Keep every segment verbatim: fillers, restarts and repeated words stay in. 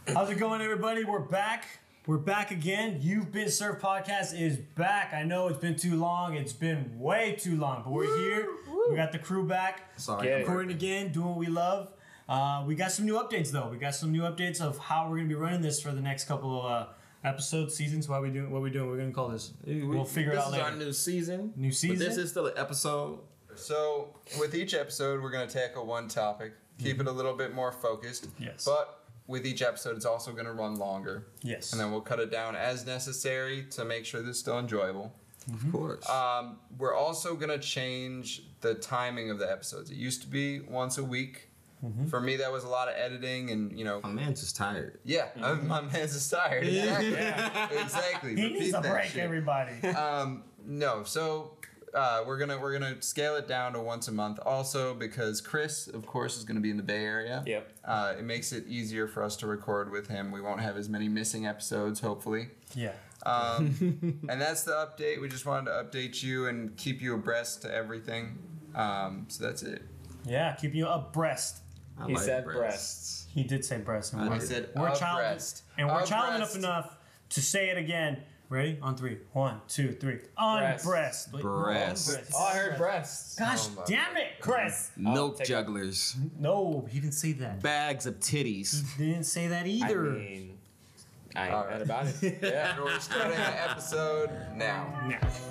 How's it going, everybody? We're back. We're back again. You've Been Served podcast is back. I know it's been too long. It's been way too long, but we're here. We got the crew back. Sorry, recording again, doing what we love. Uh, we got some new updates, though. We got some new updates of how we're going to be running this for the next couple of uh, episodes, seasons. What are we doing? What are we doing? We're going to call this. We, we'll figure it out later. This is our new season. New season. But this is still an episode. So, with each episode, we're going to tackle one topic, keep it a little bit more focused. Yes. But with each episode, it's also going to run longer. Yes. And then we'll cut it down as necessary to make sure this is still enjoyable. Of course. Um, we're also going to change the timing of the episodes. It used to be once a week. Mm-hmm. For me, that was a lot of editing and, you know. My man's just tired. Yeah, mm-hmm. My man's just tired. Exactly. Yeah. Exactly. He Repeat needs a that break, shit. everybody. Um, no, so uh, we're gonna we're gonna scale it down to once a month. Also, because Chris, of course, is gonna be in the Bay Area. Yep. Uh, it makes it easier for us to record with him. We won't have as many missing episodes, hopefully. Yeah. Um, and that's the update. We just wanted to update you and keep you abreast to everything. Um, so that's it. Yeah, keep you abreast. I He like said breasts. breasts. He did say breast. And I we're, said we're child, abreast. and we're child Abreast. enough enough to say it again. Ready? On three. One, two, three. On Breast. breast. Breast. Oh, I heard breasts. Gosh Oh my damn it, Chris. Milk take it. jugglers. No, he didn't say that. Bags of titties. He didn't say that I either. mean, I ain't All mad right. about it. Yeah. And we're starting the episode now. Nah.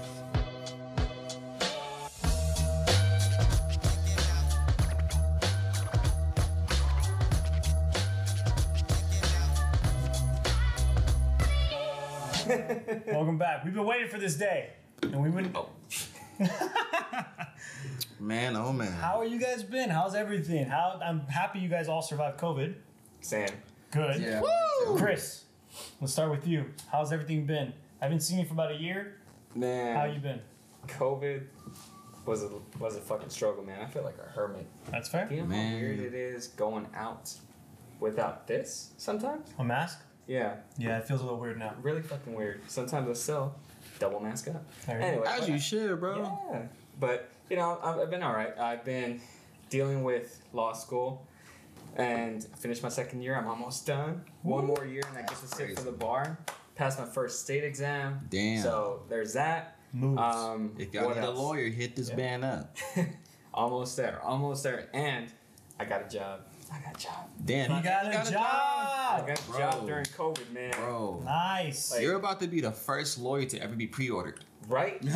Welcome back. We've been waiting for this day, and we've been. Man, oh man. How are you guys been? How's everything? How I'm happy you guys all survived COVID. Sam. Good. Yeah. Chris, let's start with you. How's everything been? I haven't seen you for about a year. Man. How you been? COVID was a was a fucking struggle, man. I feel like a hermit. That's fair. Do you know Man. how weird it is going out without this sometimes? A mask? Yeah. Yeah, it feels a little weird now. Really fucking weird. Sometimes I still double mask up. There you go. Anyway. As but- you should, bro. Yeah. But, you know, I've, I've been all right. I've been dealing with law school and I finished my second year. I'm almost done. One more year and I get to sit for the bar. Passed my first state exam. Damn. So there's that. Moves. Um, If y'all what need a else? lawyer, hit this Yeah. band up. Almost there. Almost there. And I got a job. I got a job. Damn. You got a I job. got a Bro. job during COVID, man. Bro. Nice. Like- You're about to be the first lawyer to ever be pre-ordered. Right? Dude,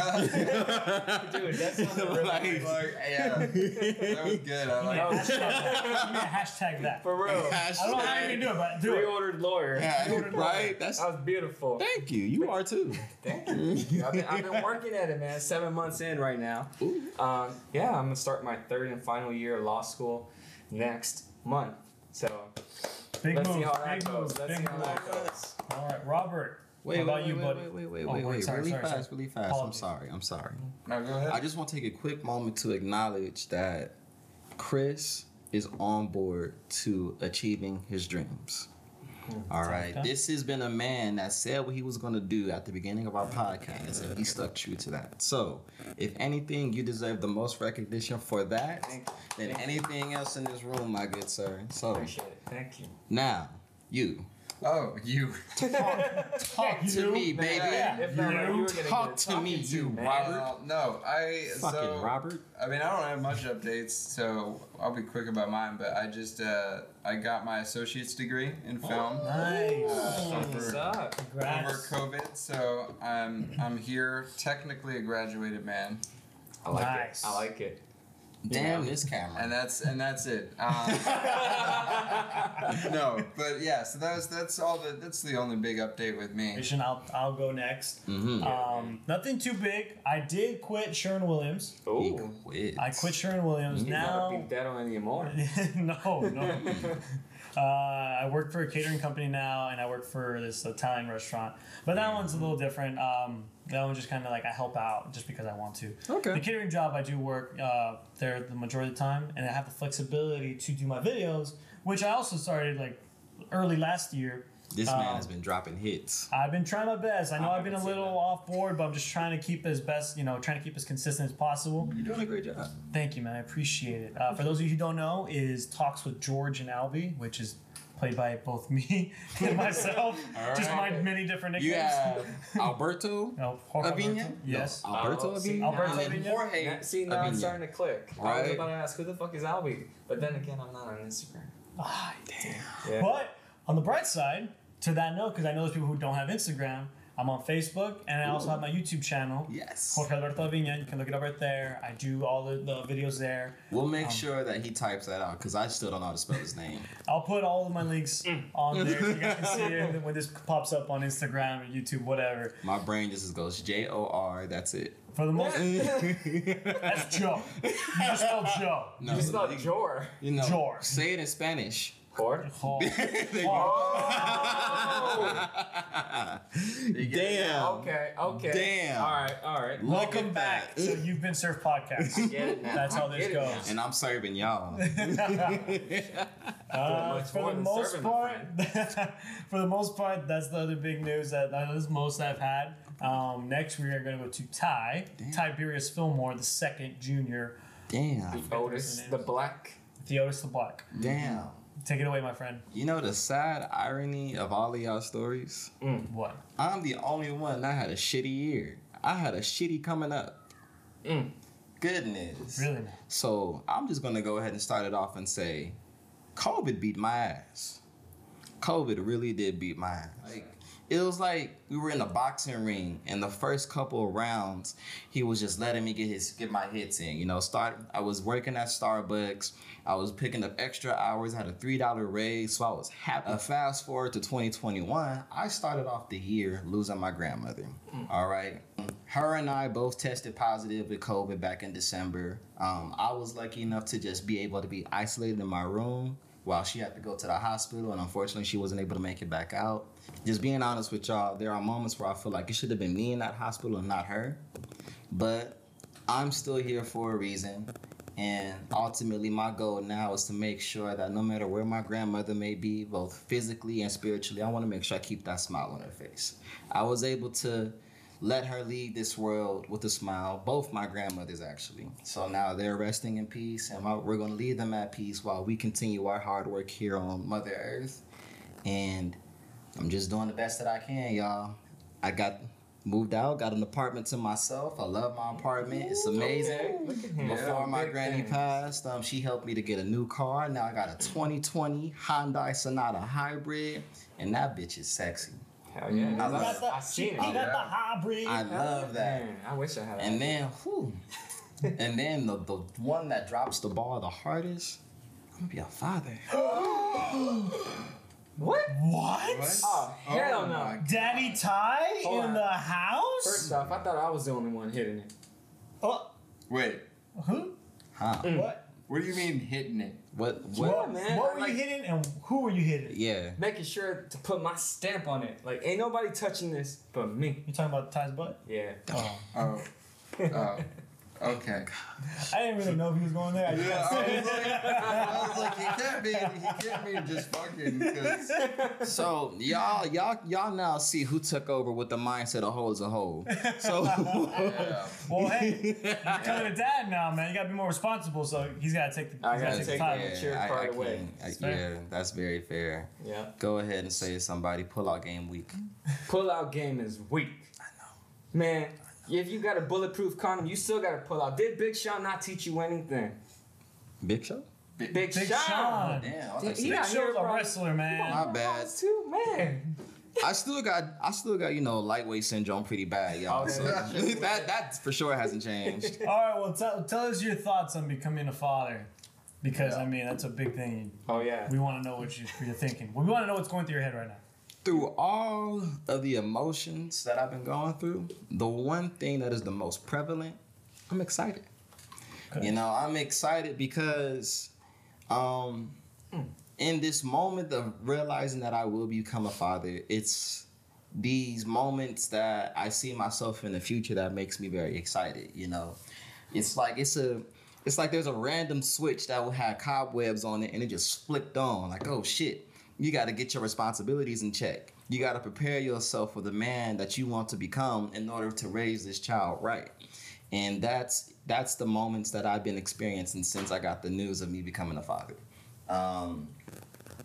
that sounds really Like- nice. Like, yeah, that was good. I Yeah, like hashtag that. Give me a hashtag that. For real. I don't know how you're gonna do it, but do it. Pre-ordered lawyer. Yeah, right? That's That was beautiful. thank you. You are too. Thank you. I've been, I've been working at it, man. Seven months in right now. Ooh. Um, yeah, I'm gonna start my third and final year of law school next month. So Big let's moves. see how that Big goes. moves. Let's Big see how that moves. goes. All right, Robert. Wait, what about wait, you, wait, buddy? wait, wait, wait, Oh, wait, wait, wait. sorry, really sorry, fast, sorry. really fast. I'm Apologies. sorry. I'm sorry. No, go ahead. I just want to take a quick moment to acknowledge that Chris is on board to achieving his dreams. All right. Okay. This has been a man that said what he was going to do at the beginning of our podcast, and he stuck true to that. So, if anything, you deserve the most recognition for that Thank you. than Thank you. anything else in this room, my good sir. So, Appreciate it. Thank you. now, you. Oh, you. Talk to me, baby. Yeah. If not, you were gonna Talk get to me, talking you man. Robert. Uh, no, I. Fucking so, Robert. I mean, I don't have much updates, so I'll be quick about mine. But I just, uh, I got my associate's degree in film Nice. uh, What's over, up? over Congrats. COVID. So I'm, I'm here, technically a graduated man, I like Nice. it. I like it. Damn Yeah. this camera. and that's and that's it. Um, no, but yeah. So that was that's all. The, that's the only big update with me. Mission, I'll, I'll go next. Mm-hmm. Um, nothing too big. I did quit Sherwin Williams. He Ooh. quit. I quit Sherwin Williams. You gotta Now, beat that on anymore. no, no. Uh, I work for a catering company now, and I work for this Italian restaurant. But that one's a little different. Um, that one just kind of like I help out just because I want to. Okay. The catering job, I do work uh, there the majority of the time, and I have the flexibility to do my videos, which I also started like early last year. This Um, man has been dropping hits. I've been trying my best. I know I I've been a haven't seen little that. off board, but I'm just trying to keep as best, you know, trying to keep as consistent as possible. You're doing a great job. Thank you, man. I appreciate it. Uh, for those of you who don't know, is Talks with George and Albie, which is played by both me and myself. All Just my right. many different You nicknames. have Alberto No, Jorge Avina? Alberto. Yes. No, Alberto Oh, see, Avina? Alberto And then Avina? Jorge Now- See, now Avina. it's starting to click. I was Right. about to ask, who the fuck is Albie? But then again, I'm not on Instagram. Ah, Damn. Yeah. But on the bright side, to that note, because I know there's people who don't have Instagram, I'm on Facebook and I also have my YouTube channel. Yes. Jorge Alberto Avina. You can look it up right there. I do all the, the videos there. We'll make Um, sure that he types that out because I still don't know how to spell his name. I'll put all of my links on there so you guys can see it when this pops up on Instagram or YouTube, whatever. My brain just goes J O R. That's it. For the most, that's Joe. You just spelled Joe. No, You spelled Jor. You know, Jor. say it in Spanish. Jor? Oh. There you Damn. Okay, okay. Damn. All right, all right. Look Welcome at back that. to You've Been Served podcast. Get it now. That's how I this get it goes. now. And I'm serving y'all. Uh, much for more the than most serving, my part, for the most part, that's the other big news that that is most I've had. Um, next, we are going to go to Ty, Tiberius Fillmore, the second junior, Damn. Otis the Black. Theodis the Black. Damn. Take it away, my friend. You know the sad irony of all of y'all stories? What? I'm the only one that had a shitty year. I had a shitty coming up. Mm. Goodness. Really, man? So I'm just gonna go ahead and start it off and say, COVID beat my ass. COVID really did beat my ass. Like, it was like we were in a boxing ring, and the first couple of rounds, he was just letting me get his get my hits in. You know, start. I was working at Starbucks. I was picking up extra hours. I had a three dollar raise, so I was happy. Uh, fast forward to twenty twenty-one, I started off the year losing my grandmother. Mm. All right, her and I both tested positive with COVID back in December. Um, I was lucky enough to just be able to be isolated in my room while she had to go to the hospital, and unfortunately, she wasn't able to make it back out. Just being honest with y'all, there are moments where I feel like it should have been me in that hospital and not her. But I'm still here for a reason. And ultimately, my goal now is to make sure that no matter where my grandmother may be, both physically and spiritually, I want to make sure I keep that smile on her face. I was able to let her leave this world with a smile, both my grandmothers actually. So now they're resting in peace, and we're going to leave them at peace while we continue our hard work here on Mother Earth. And I'm just doing the best that I can, y'all. I got moved out, got an apartment to myself. I love my apartment. It's amazing. Okay, look at him. Before Yeah, my big granny things. passed, um, she helped me to get a new car. Now I got a twenty twenty Hyundai Sonata Hybrid, and that bitch is sexy. Hell yeah. I love I, it. I seen it. He got Yeah. the hybrid. I love that. Man, I wish I had And that. then, whew, and then the, the one that drops the ball the hardest, I'm gonna be a father. What? What? Oh, hell Oh no. my Daddy Ty Hold in on. the house? First off, I thought I was the only one hitting it. Oh, Wait, who? Huh? What? what do you mean hitting it? What? Yeah, What? man. What were like, you hitting and who were you hitting? Yeah. Making sure to put my stamp on it. Like, ain't nobody touching this but me. You talking about Ty's butt? Yeah. Oh. Oh, oh, okay. I didn't really know if he was going there. I just Yeah, I said was like, I was like, he can't be, he can't be just fucking. 'Cause So y'all, y'all, y'all now see who took over with the mindset of whole as a whole. So yeah. Well, hey, you're becoming a dad now, man. You gotta be more responsible, so he's gotta take the, I he's gotta gotta take the take time. that. Mature I, part I away. can't- I- It's fair. yeah, that's very fair. Yeah. Go ahead and say somebody pull out game week. Pull out game is weak. I know. Man, if you got a bulletproof condom, you still gotta pull out. Did Big Sean not teach you anything? Big Show? Big, Big Sean. Sean. Damn, I Dude, like he Big got Show's here a probably- wrestler, man. My bad. Too, man. I still got, I still got, you know, lightweight syndrome pretty bad, y'all. Okay. So that that for sure hasn't changed. All right, well, tell, tell us your thoughts on becoming a father, because I mean that's a big thing. Oh yeah. We want to know what you, what you're thinking. We want to know what's going through your head right now. Through all of the emotions that I've been going through, the one thing that is the most prevalent, I'm excited. Okay. You know, I'm excited because um, in this moment of realizing that I will become a father, it's these moments that I see myself in the future that makes me very excited, you know. It's like it's a it's like there's a random switch that will have cobwebs on it and it just flipped on. Like, oh shit, you got to get your responsibilities in check. You got to prepare yourself for the man that you want to become in order to raise this child right. And that's that's the moments that I've been experiencing since I got the news of me becoming a father. Um,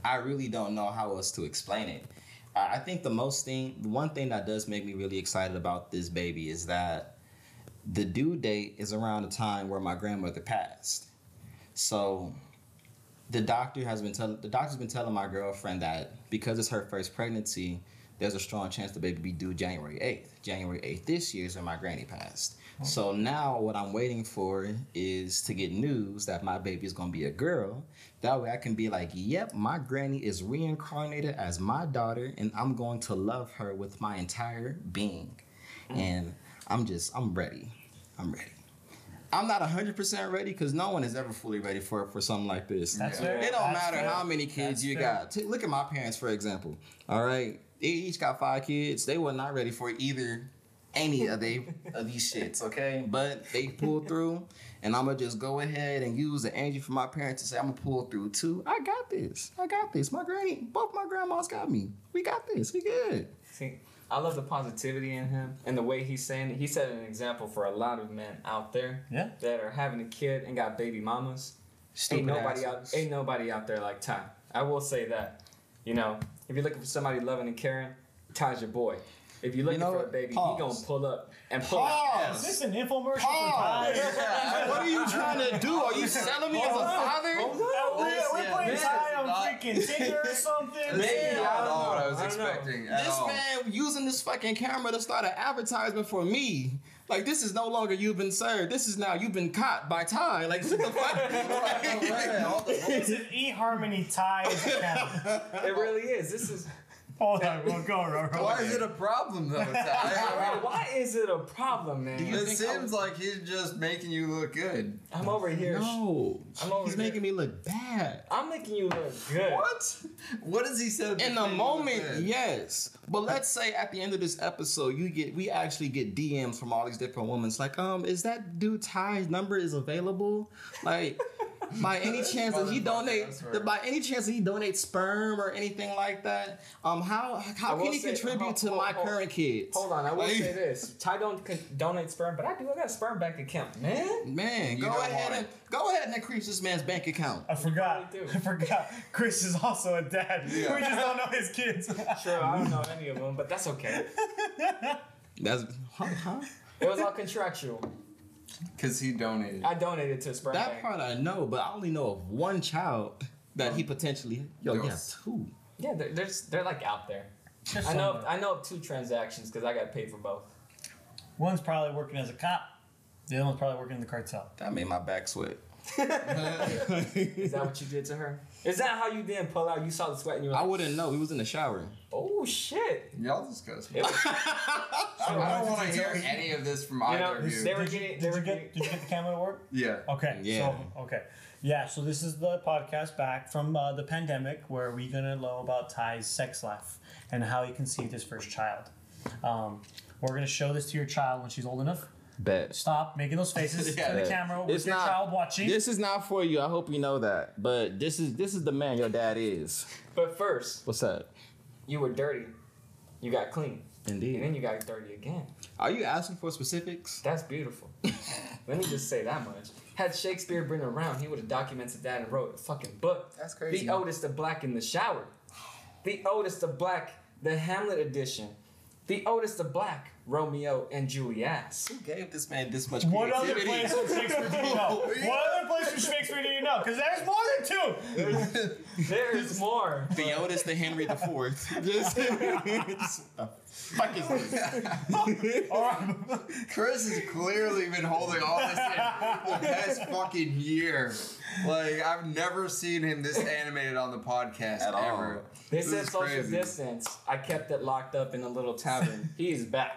I really don't know how else to explain it. Uh, I think the most thing, the one thing that does make me really excited about this baby is that the due date is around the time where my grandmother passed. So the doctor has been telling the doctor's been telling my girlfriend that because it's her first pregnancy, there's a strong chance the baby be due January eighth. January eighth this year is when my granny passed. Okay. So now what I'm waiting for is to get news that my baby is going to be a girl. That way I can be like, yep, my granny is reincarnated as my daughter, and I'm going to love her with my entire being. Mm. And I'm just, I'm ready. I'm ready. I'm not one hundred percent ready because no one is ever fully ready for for something like this. That's yeah. fair. It don't That's matter fair. how many kids That's you fair. got. T- look at my parents, for example. All right. They each got five kids. They were not ready for either any of, they, of these shits, okay? But they pulled through, and I'm going to just go ahead and use the energy from my parents to say, I'm going to pull through too. I got this. I got this. My granny, both my grandmas got me. We got this. We good. See, I love the positivity in him and the way he's saying it. He set an example for a lot of men out there Yeah. that are having a kid and got baby mamas. Stupid ain't nobody out, assholes. ain't nobody out there like Ty. I will say that. You know, if you're looking for somebody loving and caring, Ty's your boy. If you're looking You know for a what? baby, Pause. he gonna pull up and pull Pause. Is this an infomercial Pause. for Ty? What are you trying to do? Are you selling me as a father? Hold on. We're, we're yeah, playing this Ty is on not- freaking Tinder or something. This Man, is I not don't all what I was know. I don't know. expecting at This all. man using this fucking camera to start an advertisement for me. Like, this is no longer you've been served. This is now you've been caught by Ty. Like, what the fuck? This is eHarmony Ty's account. It really is. This is. Hold on, we'll go, Roro. Why is it a problem though, Ty? I mean, Why is it a problem, man? it seems like he's just making you look good. I'm over here. No, I'm over he's here. making me look bad. I'm making you look good. What? What has he said? In to the make you moment, look good? yes. But let's say at the end of this episode, you get we actually get D Ms from all these different women. It's like, um, is that dude Ty's number is available? Like, by any chance that he donate, that by any chance that he donates sperm or anything like that, um, how I how will can he say- contribute hold- to hold- my hold- current kids? Hold on, I will Like, say this: Ty don't con- donate sperm, but I do. I got a sperm bank account, man. Man, You go don't ahead want and go ahead and increase this man's bank account. I forgot. You probably do. I forgot. Chris is also a dad. Yeah. We just don't know his kids. Sure, I don't know any of them, but that's okay. That's huh, huh? It was all contractual. Cause he donated. I donated to a sperm That bank. part I know, but I only know of one child that he potentially. Yo, yeah, Yes. two. Yeah, they're, they're they're like out there. Just I know somewhere. I know of two transactions because I got paid for both. One's probably working as a cop. The other one's probably working in the cartel. That made my back sweat. Is that what you did to her? Is that how you didn't pull out? You saw the sweat and you were I like, wouldn't know. He was in the shower. oh shit. Y'all discuss. It was, I don't want to hear any of this from you either know, of you. they were Did you, getting, did they you were get getting, did you get the camera to work? Yeah. Okay. Yeah. So okay. Yeah. So this is the podcast back from uh, the pandemic where we're gonna know about Ty's sex life and how he conceived his first child. Um, we're gonna show this to your child when she's old enough. Bet. Stop making those faces Yeah. to the camera with It's your not- child watching. This is not for you. I hope you know that. But this is this is the man your dad is. but first, What's up? you were dirty. You got clean. And Indeed. then you got dirty again. Are you asking for specifics? That's beautiful. Let me just say that much. Had Shakespeare been around, he would have documented that and wrote a fucking book. That's crazy. The Otis the Black in the shower. The Otis the Black, the Hamlet edition. The Otis the Black, Romeo and Juliet. Who gave this man this much What other creativity? place from Shakespeare do you know? What other place from Shakespeare do you know? Because there's more than two. There is more. The Otis the Henry the Fourth. Just, just the fuck is this? All right. Chris has clearly been holding all this in the past fucking year. Like, I've never seen him this animated on the podcast At all. ever. They This said is social crazy. distance. I kept it locked up in a little tavern. He's back.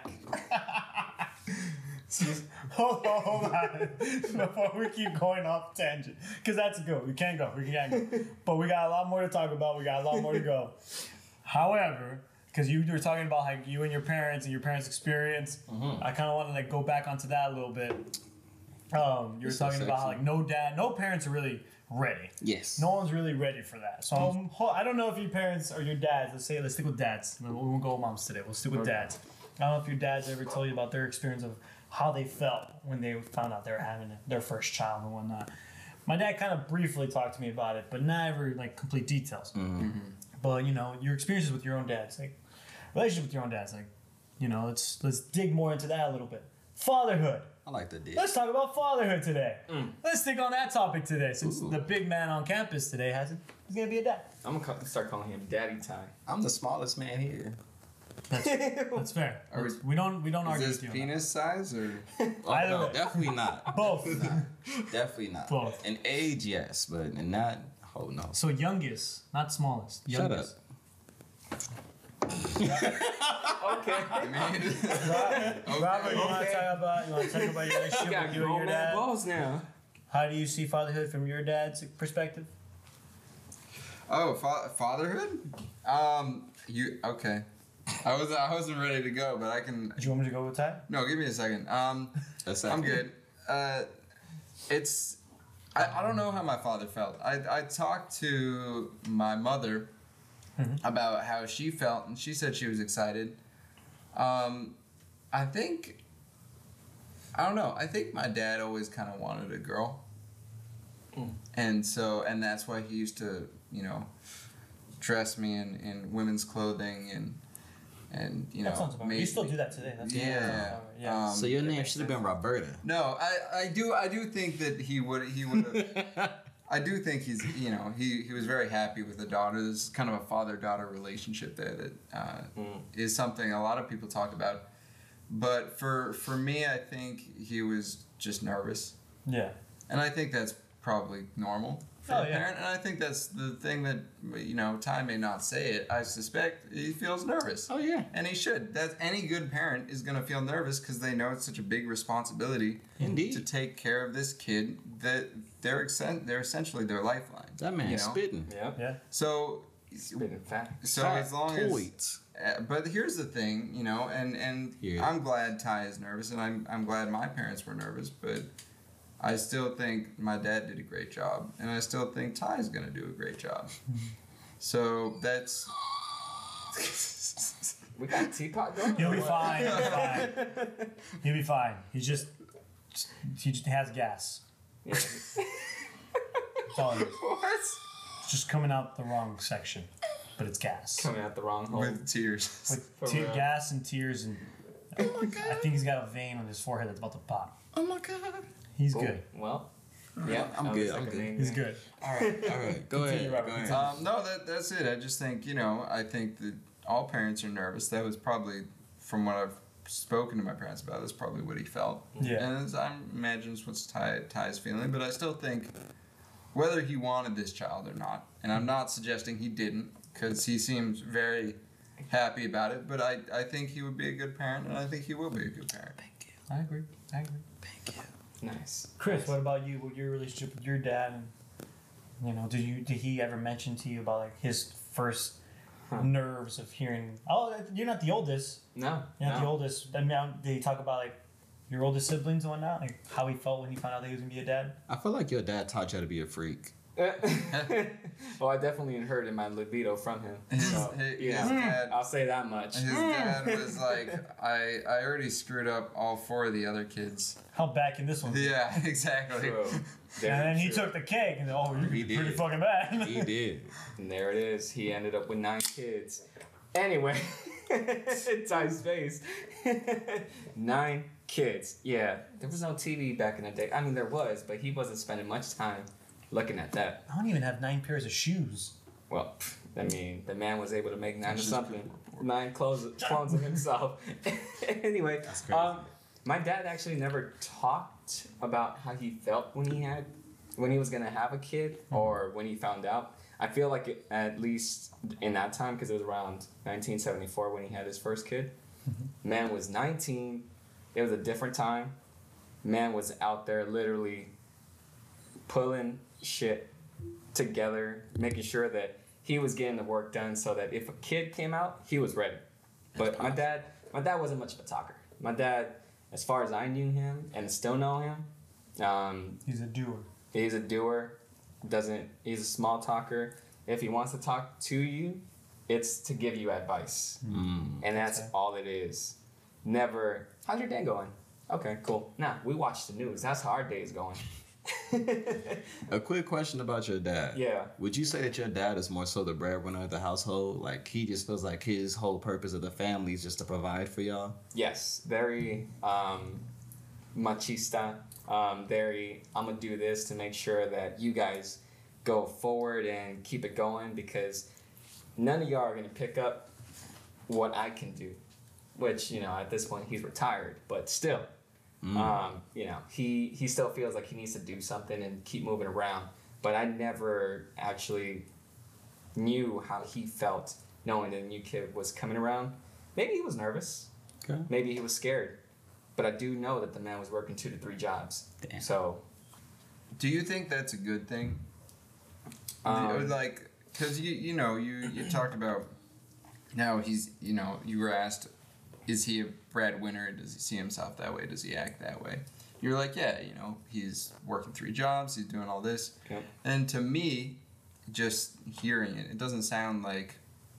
Hold on, hold on. Before we keep going off tangent. Because that's good. We can't go. We can't go. But we got a lot more to talk about. We got a lot more to go. However, because you were talking about like you and your parents and your parents' experience, Mm-hmm. I kind of want to like go back onto that a little bit. Um, you were It's so talking about how sexy. like no dad, no parents are really ready. Yes. No one's really ready for that. So um, ho- I don't know if your parents or your dads. Let's say let's stick with dads. We won't go with moms today. We'll stick with dads. I don't know if your dads ever told you about their experience of how they felt when they found out they were having their first child and whatnot. My dad kind of briefly talked to me about it, but not ever like complete details. But you know, your experiences with your own dad's like relationship with your own dad's like, you know, let's let's dig more into that a little bit. Fatherhood. I like the dig. Let's talk about fatherhood today. Mm. Let's stick on that topic today, since Ooh. the big man on campus today has it. He's gonna be a dad. I'm gonna call, start calling him Daddy Ty. I'm the smallest man here. That's, that's fair. Are we- That's- we don't we don't Is argue this with you. on that. penis size or? Oh, Either no, way. definitely not. Both. Definitely not. Both. In age, yes, but in not. Oh no. So youngest, not smallest. Shut Youngest. Okay. I mean, Robert, you want to Okay. talk about you want to talk about your You relationship got with you and grown your man dad? balls now. How do you see fatherhood from your dad's perspective? oh, fa- fatherhood? Um, you okay? I was I wasn't ready to go, but I can. Do you want me to go with that? No, give me a second. Um, That's I'm good. Uh, it's. I, I don't know how my father felt. I, I talked to my mother Mhm. about how she felt, and she said she was excited. Um, I think. I don't know. I think my dad always kind of wanted a girl. Mm. And so, and that's why he used to, you know, dress me in, in women's clothing and, and you know, That sounds about right. make You still me- do that today. That's Yeah. that sounds about right. Yeah. Um, So your that name makes should have been Roberta. No, I, I do I do think that he would he would have. I do think he's you know he, he was very happy with the daughter. There's kind of a father daughter relationship there that uh, Mm. is something a lot of people talk about. But for for me, I think he was just nervous, yeah. and I think that's probably normal for Oh, a yeah. parent. And I think that's the thing that you know Ty may not say it. I suspect he feels nervous. Oh yeah. And he should. That any good parent is going to feel nervous because they know it's such a big responsibility Indeed. to take care of this kid that they're essen- they're essentially their lifeline. That man you know? spitting. Yep. Yeah. So, Spitting fact. so as long as. Toits. Uh, but here's the thing, you know, and and Yeah. I'm glad Ty is nervous, and I'm I'm glad my parents were nervous, but I still think my dad did a great job, and I still think Ty's gonna do a great job. So that's. We got teapot going. He'll or be what? fine. He'll be fine. He'll be fine. He's just he just has gas. Yeah. That's all it is. What? It's just coming out the wrong section, but it's gas. Coming out the wrong hole. With tears. With For te- real. gas and tears and. I think he's got a vein on his forehead that's about to pop. Oh my god. He's Cool. good. Well, yeah, I'm that good, was I'm like a good. main He's thing. good. All right. All right. Go Continue, ahead. Robert, Go ahead. continue. Um, no, that that's it. I just think you know. I think that all parents are nervous. That was probably, from what I've spoken to my parents about, that's probably what he felt. Yeah. And it's, I imagine it's what's Ty, Ty's feeling. But I still think, whether he wanted this child or not, and I'm not suggesting he didn't, because he seems very happy about it. But I, I think he would be a good parent, and I think he will be a good parent. Thank you. I agree. I agree. Thank you. Nice. Chris, what about you? With your relationship with your dad, and you know, did you did he ever mention to you about like his first Huh. nerves of hearing? Oh, you're not the oldest. No. You're not no. the oldest. I mean, did he talk about like your oldest siblings and whatnot? Like how he felt when he found out that he was gonna be a dad? I feel like your dad taught you how to be a freak. Well, I definitely inherited my libido from him. His, So, his, yeah, his dad, I'll say that much. his dad was like, I, I already screwed up all four of the other kids. How back in this one? Yeah, exactly. True. And Very then he true. took the cake, and oh, you're He pretty did. fucking bad. He did. And there it is. He ended up with nine kids. Anyway, Ty's face. Nine kids. Yeah, there was no T V back in the day. I mean, there was, but he wasn't spending much time looking at that. I don't even have nine pairs of shoes. Well, I mean, the man was able to make nine or That's just something. Nine clones, clones of himself. Anyway, That's crazy. um, my dad actually never talked about how he felt when he had, when he was gonna have a kid, or when he found out. I feel like it, at least in that time, because it was around nineteen seventy-four when he had his first kid. Man was nineteen. It was a different time. Man was out there literally pulling shit together, making sure that he was getting the work done so that if a kid came out, he was ready. But my dad, my dad wasn't much of a talker. My dad, as far as I knew him and still know him, um, He's a doer. he's a doer. Doesn't he's a small talker. If he wants to talk to you, it's to give you advice, Mm. and that's Okay. all it is. Never. How's your day going? Okay, cool. Nah, we watch the news. That's how our day's going. A quick question about your dad. Yeah. Would you say that your dad is more so the breadwinner of the household? Like he just feels like his whole purpose of the family is just to provide for y'all? Yes, very um, machista. Um, very, I'm gonna do this to make sure that you guys go forward and keep it going because none of y'all are gonna pick up what I can do. Which, you know, at this point he's retired, but still, mm. um, you know, he he still feels like he needs to do something and keep moving around. But I never actually knew how he felt knowing that a new kid was coming around. Maybe he was nervous. Okay. Maybe he was scared. But I do know that the man was working two to three jobs. Damn. So, do you think that's a good thing? Um, like, because you you know you you talked about now he's you know you were asked, is he a breadwinner? Does he see himself that way? Does he act that way? You're like, yeah, you know, he's working three jobs. He's doing all this. Yep. And to me, just hearing it, it doesn't sound like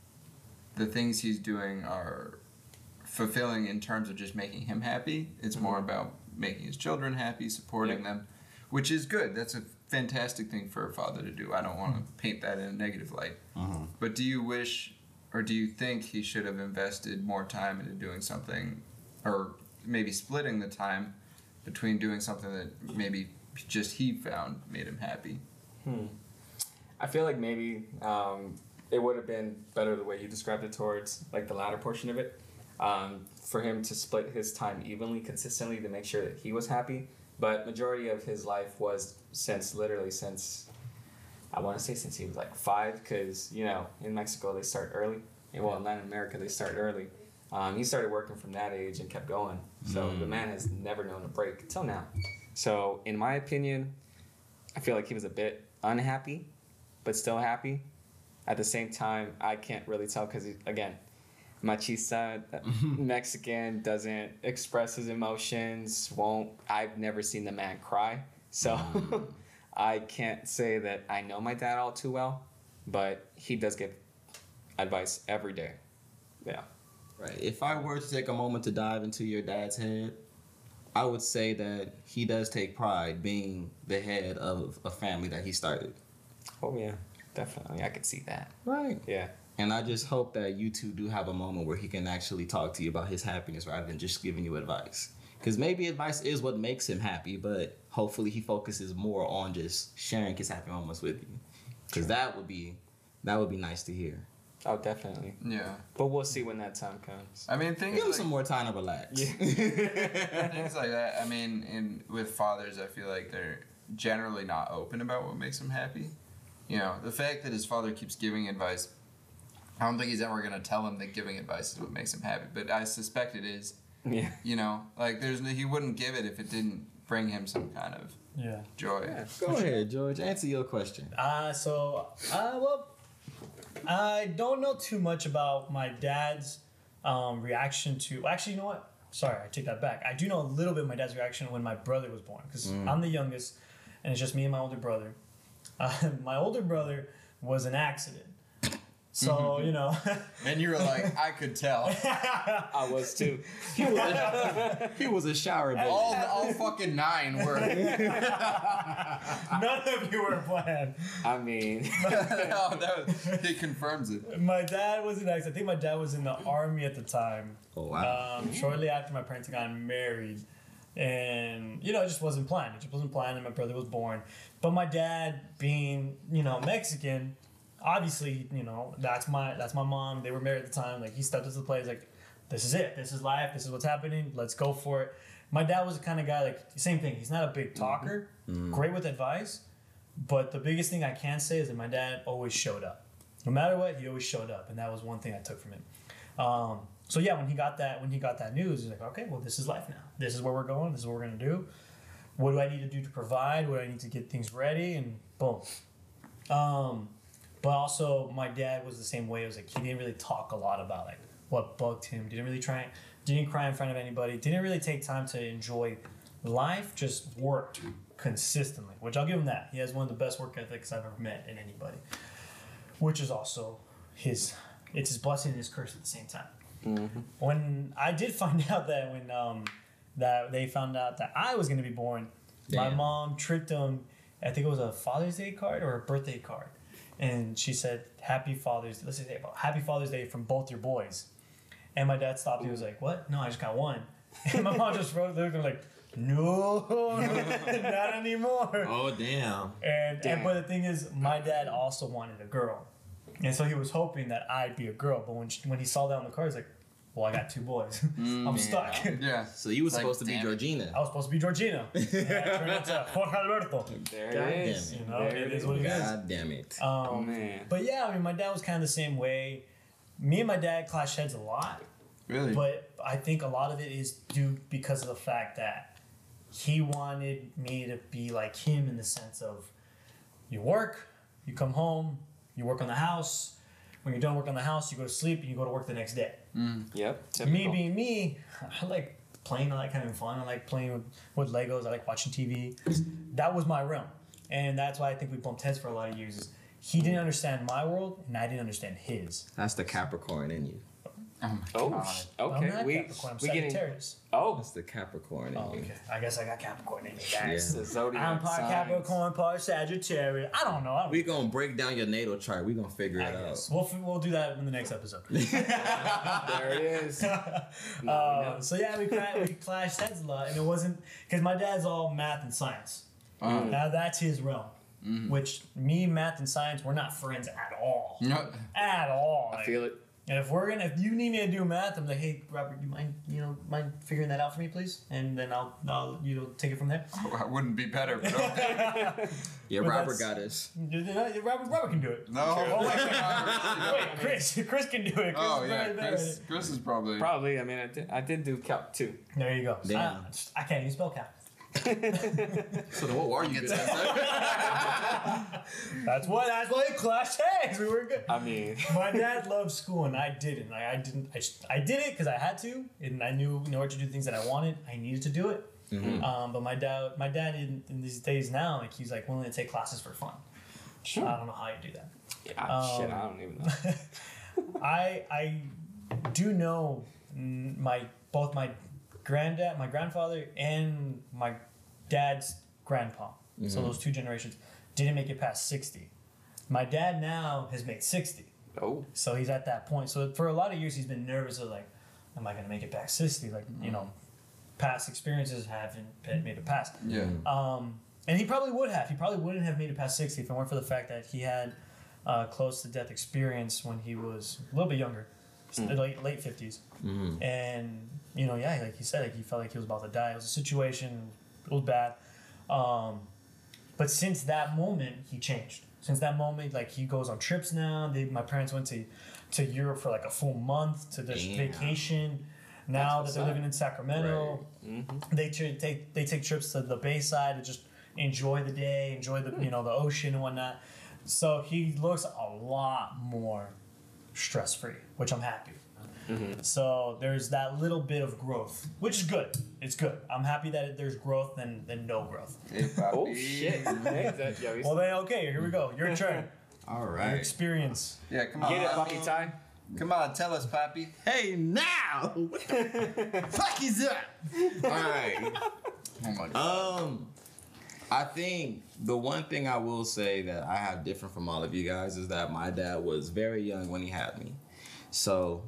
the things he's doing are fulfilling in terms of just making him happy. It's mm-hmm. more about making his children happy, supporting yep. them, which is good. That's a fantastic thing for a father to do. I don't want to paint that in a negative light. Mm-hmm. But do you wish, or do you think he should have invested more time into doing something, or maybe splitting the time between doing something that maybe just he found made him happy? Hmm. I feel like maybe um, it would have been better the way you described it towards like the latter portion of it. Um, for him to split his time evenly, consistently to make sure that he was happy. But majority of his life was since literally since, I want to say since he was like five, because, you know, in Mexico they start early. And well, in Latin America they start early. Um, he started working from that age and kept going. So mm. the man has never known a break till now. So in my opinion, I feel like he was a bit unhappy, but still happy. At the same time, I can't really tell because, again, machista, Mexican, doesn't express his emotions, won't. I've never seen the man cry. So I can't say that I know my dad all too well, but he does give advice every day. Yeah. Right. If I were to take a moment to dive into your dad's head, I would say that he does take pride being the head of a family that he started. Oh, yeah. Definitely. I could see that. Right. Yeah. And I just hope that you two do have a moment where he can actually talk to you about his happiness rather than just giving you advice. Because maybe advice is what makes him happy, but hopefully he focuses more on just sharing his happy moments with you. Because that would be that would be nice to hear. Oh, definitely. Yeah. But we'll see when that time comes. I mean, things Give him like, some more time to relax. Yeah. Things like that. I mean, in with fathers, I feel like they're generally not open about what makes them happy. You know, the fact that his father keeps giving advice, I don't think he's ever going to tell him that giving advice is what makes him happy, but I suspect it is. Yeah. You know, like there's no, he wouldn't give it if it didn't bring him some kind of yeah. joy. Yeah. Go ahead, George. Answer your question. Uh, so, uh, well, I don't know too much about my dad's um, reaction to... Actually, you know what? Sorry, I take that back. I do know a little bit of my dad's reaction when my brother was born, because mm. I'm the youngest, and it's just me and my older brother. Uh, my older brother was an accident. So, you know. And you were like, I could tell. I was too. He was a, he was a shower baby. All, all fucking nine were. None of you were planned. I mean. No, that was, he confirms it. My dad was an accident. I think my dad was in the army at the time. Oh, wow. Um, shortly after my parents got married. And, you know, it just wasn't planned. It just wasn't planned, and my brother was born. But my dad, being, you know, Mexican, obviously, you know, that's my that's my mom. They were married at the time. Like, he stepped into the play. He's like, this is it. This is life. This is what's happening. Let's go for it. My dad was the kind of guy, like, same thing. He's not a big talker. Mm-hmm. Great with advice. But the biggest thing I can say is that my dad always showed up. No matter what, he always showed up. And that was one thing I took from him. Um, so, yeah, when he got that when he got that news, he's like, okay, well, this is life now. This is where we're going. This is what we're going to do. What do I need to do to provide? What do I need to get things ready? And boom. Um... But also, my dad was the same way. It was like he didn't really talk a lot about like what bugged him. Didn't really try, didn't cry in front of anybody. Didn't really take time to enjoy life. Just worked consistently, which I'll give him that. He has one of the best work ethics I've ever met in anybody. Which is also his. It's his blessing and his curse at the same time. Mm-hmm. When I did find out that when um, that they found out that I was going to be born, My Damn. mom tricked him. I think it was a Father's Day card or a birthday card, and she said, "Happy Father's." Let's say Happy Father's Day from both your boys. And my dad stopped. He was like, "What? No, I just got one." And my mom just wrote, looked at him like, "No, not anymore." Oh damn. And, Damn. and but the thing is, my dad also wanted a girl, and so he was hoping that I'd be a girl. But when she, when he saw that on the card, he's like, "Well, I got two boys. I'm stuck." Yeah. So you were Like, supposed to be damn it. Georgina. I was supposed to be Georgina. Yeah, it turned out to Jorge Alberto. There God it is. damn it. You know, There it is what it is. God damn it. Um, Oh man. But yeah, I mean, my dad was kind of the same way. Me and my dad clashed heads a lot, Really? but I think a lot of it is due because of the fact that he wanted me to be like him in the sense of you work, you come home, you work on the house. When you're done work on the house, you go to sleep and you go to work the next day. Yep. Me typical. being me, I like playing. I like having fun. I like playing with, with Legos. I like watching T V. That was my realm, and that's why I think we bumped heads for a lot of years. Is he didn't understand my world, and I didn't understand his. That's the Capricorn in you. Oh my Oh, god. sh- I'm okay. not we Capricorn. I'm we getting. Sagittarius. Oh, That's the Capricorn in Oh, you. okay. I guess I got Capricorn in me, Yeah. guys. the zodiac I'm part signs. Capricorn, part Sagittarius. I don't know. I don't We gonna break down your natal chart. We gonna figure I it out. guess. We'll, f- we'll do that in the next episode. There it is. No, we know. Um, so yeah, we, cla- we clashed heads a lot, and it wasn't because my dad's all math and science. Um, Now that's his realm. Mhm. Which me, math and science, we're not friends at all. no. At all. I Like, feel it. and if we're gonna, if you need me to do math, I'm like, hey, Robert, you mind, you know, mind figuring that out for me, please? And then I'll, I'll, you know, take it from there. I wouldn't be better, but okay. Yeah, But Robert that's- got us. Robert, Robert can do it. No. Oh my Robert, God. Wait, Chris, Chris can do it. Chris Oh is yeah, very bad at Chris. it. Chris is probably. Probably. I mean, I did. I did do calc too. There you go. Damn. I, I can't even spell calc. So then what are you Gets good it. at? That's what. That's why we clashed heads. We were good. I mean, My dad loved school and I didn't. Like I didn't. I, just, I did it because I had to, and I knew in order to do things that I wanted, I needed to do it. Mhm. Um, but my dad, my dad in, in these days now, like he's like willing to take classes for fun. Sure. I don't know how you do that. yeah, shit. Um, I don't even know. I I do know mm, my both my granddad, my grandfather, and my dad's grandpa. So Mhm. those two generations didn't make it past sixty. My dad now has made sixty. Oh, So he's at that point. So for a lot of years, he's been nervous of like, am I going to make it past sixty? Like, you know, past experiences haven't had made it past. Yeah. Um, and he probably would have. He probably wouldn't have made it past sixty if it weren't for the fact that he had uh, close to death experience when he was a little bit younger, Mm. like late fifties. Mhm. And, you know, yeah, like he said, like he felt like he was about to die. It was a situation, it was bad. Um, but since that moment, he changed. Since that moment, like he goes on trips now. They, my parents went to, to Europe for like a full month to this Damn. vacation. Now That's that they're what's living in Sacramento, mm-hmm. they tr- take they take trips to the Bayside to just enjoy the day, enjoy the you know the ocean and whatnot. So he looks a lot more stress free, which I'm happy. Mm-hmm. So there's that little bit of growth, which is good. It's good. I'm happy that there's growth than than no growth. Hey, papi. Oh shit. Hey, that, yo, he's- Well then, okay, here we go. Your turn. All Your right. experience. Yeah, come on. Get it, Poppy Ty. Come on, tell us, Pappy. Hey now, what the fuck is up? All right. Oh my god. Um, I think the one thing I will say that I have different from all of you guys is that my dad was very young when he had me. So,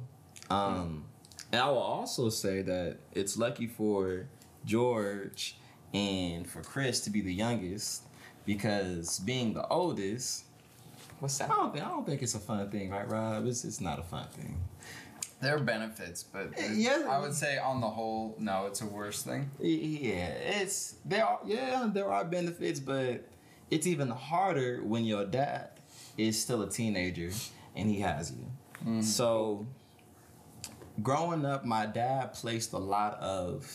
um, and I will also say that it's lucky for George and for Chris to be the youngest because being the oldest, What's I that? don't think I don't think it's a fun thing, right, Rob? It's it's not a fun thing. There are benefits, but there's- Yeah. I would say on the whole, no, it's a worse thing. Yeah, it's there are yeah, there are benefits, but it's even harder when your dad is still a teenager and he has you. Mhm. So growing up, my dad placed a lot of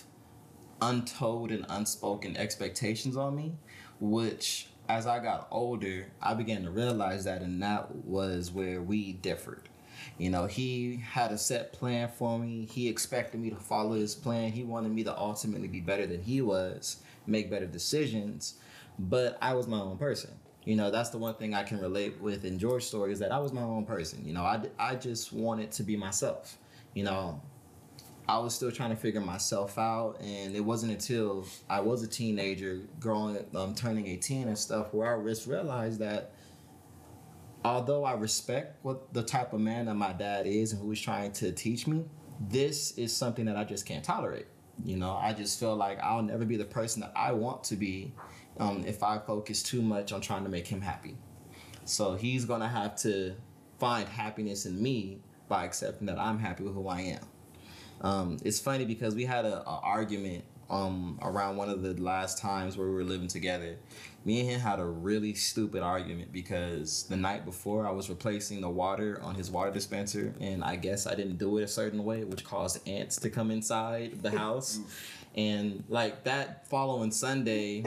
untold and unspoken expectations on me, which as I got older, I began to realize that, and that was where we differed. You know, he had a set plan for me. He expected me to follow his plan. He wanted me to ultimately be better than he was, make better decisions. But I was my own person. You know, that's the one thing I can relate with in George's story is that I was my own person. You know, I, I just wanted to be myself. You know, I was still trying to figure myself out, and it wasn't until I was a teenager, growing, um, turning eighteen and stuff, where I just realized that although I respect what the type of man that my dad is and who he's trying to teach me, this is something that I just can't tolerate. You know, I just feel like I'll never be the person that I want to be um, if I focus too much on trying to make him happy. So he's gonna have to find happiness in me by accepting that I'm happy with who I am. Um, it's funny because we had a, a argument um, around one of the last times where we were living together. Me and him had a really stupid argument because the night before I was replacing the water on his water dispenser, and I guess I didn't do it a certain way, which caused ants to come inside the house. And like that following Sunday,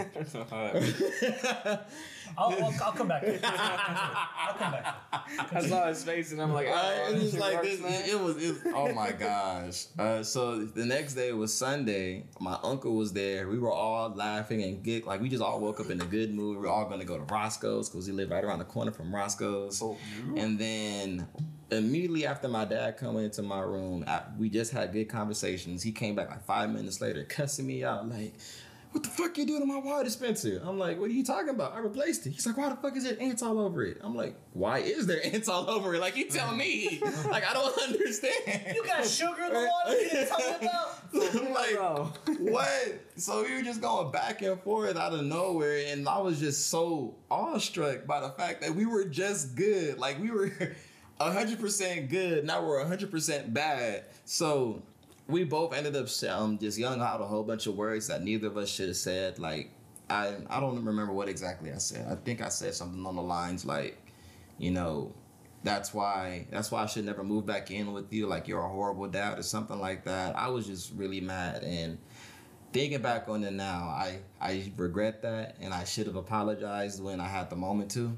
I'll, I'll, I'll come back. I'll come back. I saw his face and I'm like, oh, it was it like works, this. man. It was. It, oh my gosh. Uh, so the next day was Sunday. My uncle was there. We were all laughing and get like we just all woke up in a good mood. We were all gonna go to Roscoe's because he lived right around the corner from Roscoe's. Oh. And then immediately after my dad coming into my room, I, we just had good conversations. He came back like five minutes later, cussing me out like, what the fuck you doing to my water dispenser? I'm like, what are you talking about? I replaced it. He's like, why the fuck is there ants all over it? I'm like, why is there ants all over it? Like, you tell me. Like, I don't understand. You got sugar in the water you didn't tell me about? I'm like, what? So we were just going back and forth out of nowhere, and I was just so awestruck by the fact that we were just good. Like, we were one hundred percent good, now we're one hundred percent bad. So we both ended up um, just yelling out a whole bunch of words that neither of us should have said. Like, I I don't remember what exactly I said. I think I said something on the lines like, you know, that's why that's why I should never move back in with you. Like, you're a horrible dad or something like that. I was just really mad. And thinking back on it now, I, I regret that, and I should have apologized when I had the moment to.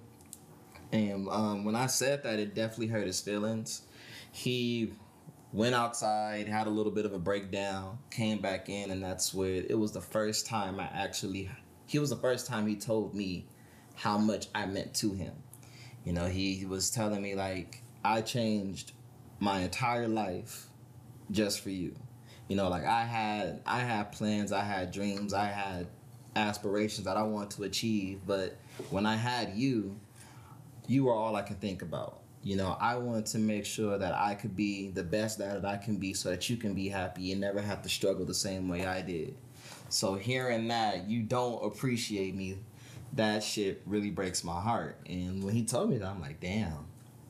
And um, when I said that, it definitely hurt his feelings. He went outside, had a little bit of a breakdown, came back in, and that's where it was the first time I actually, he was the first time he told me how much I meant to him. You know, he was telling me, like, I changed my entire life just for you. You know, like, I had, I had plans, I had dreams, I had aspirations that I wanted to achieve, but when I had you, you were all I could think about. You know, I wanted to make sure that I could be the best dad that I can be so that you can be happy and never have to struggle the same way I did. So hearing that you don't appreciate me, that shit really breaks my heart. And when he told me that, I'm like, damn.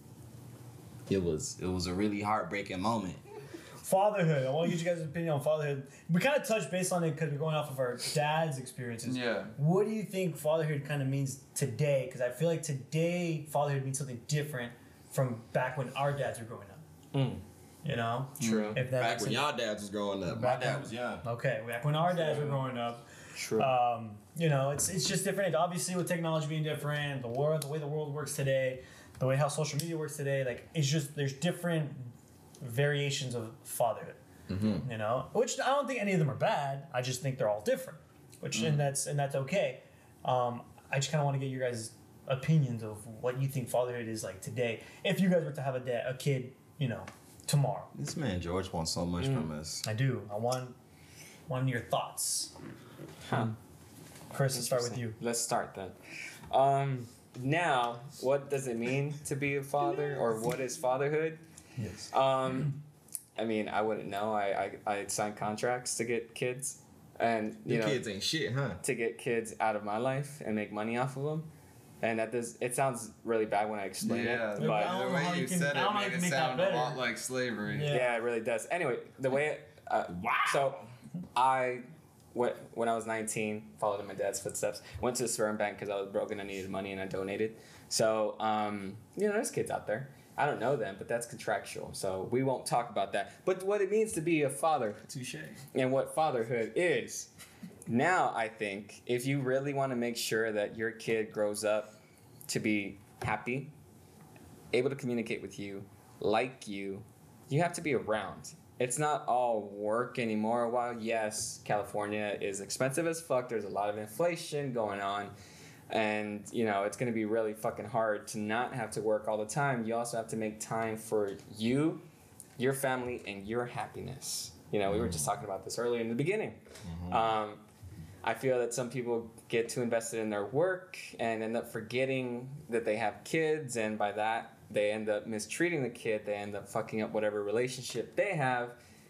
It was it was a really heartbreaking moment. Fatherhood. I want to get you guys' opinion on fatherhood. We kind of touched based on it because we're going off of our dad's experiences. Yeah. What do you think fatherhood kind of means today? Because I feel like today fatherhood means something different from back when our dads were growing up. Mm. You know? True. If that Back makes when sense. y'all dads was growing up. Back My dad when- was young. Okay, back when our dads were growing up. True. Um, you know, it's it's just different. Obviously, with technology being different, the world, the way the world works today, the way how social media works today, like it's just there's different variations of fatherhood. Mm-hmm. You know, which I don't think any of them are bad. I just think they're all different, which Mm-hmm. and that's and that's okay. Um, I just kind of want to get your guys' opinions of what you think fatherhood is like today. If you guys were to have a dad, a kid, you know, tomorrow. This man George wants so much Mm. from us. I do. I want one of your thoughts. Huh. Chris, let's start with you. Let's start then. Um, now, what does it mean to be a father, or what is fatherhood? Yes. Um, I mean, I wouldn't know. I, I, I signed contracts to get kids, and you You know, kids ain't shit, huh? to get kids out of my life and make money off of them. And that does, it sounds really bad when I explain Yeah, it, the, but I don't the know how way you you can- said I don't it know how you made can it make that sound a better. lot like slavery. Yeah. yeah, it really does. Anyway, the way, uh, so I, when, when I was nineteen, followed in my dad's footsteps, went to the sperm bank because I was broke and I needed money and I donated. So, um, you know, there's kids out there. I don't know them, but that's contractual. So we won't talk about that. But what it means to be a father Touche. and what fatherhood is. Now, I think if you really want to make sure that your kid grows up to be happy, able to communicate with you, like you, you have to be around. It's not all work anymore. While yes, California is expensive as fuck, there's a lot of inflation going on. And, you know, it's going to be really fucking hard to not have to work all the time. You also have to make time for you, your family, and your happiness. You know, we were just talking about this earlier in the beginning. Mm-hmm. Um, I feel that some people get too invested in their work and end up forgetting that they have kids, and by that, they end up mistreating the kid. They end up fucking up whatever relationship they have,